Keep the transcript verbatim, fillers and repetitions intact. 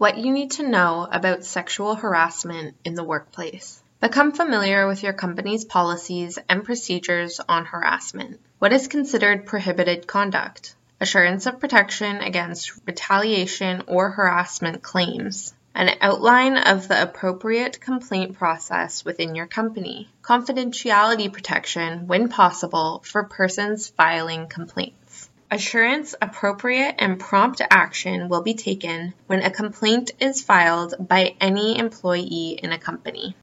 What you need to know about sexual harassment in the workplace. Become familiar with your company's policies and procedures on harassment. What is considered prohibited conduct? Assurance of protection against retaliation or harassment claims. An outline of the appropriate complaint process within your company. Confidentiality protection, when possible, for persons filing complaints. Assurance appropriate and prompt action will be taken when a complaint is filed by any employee in a company.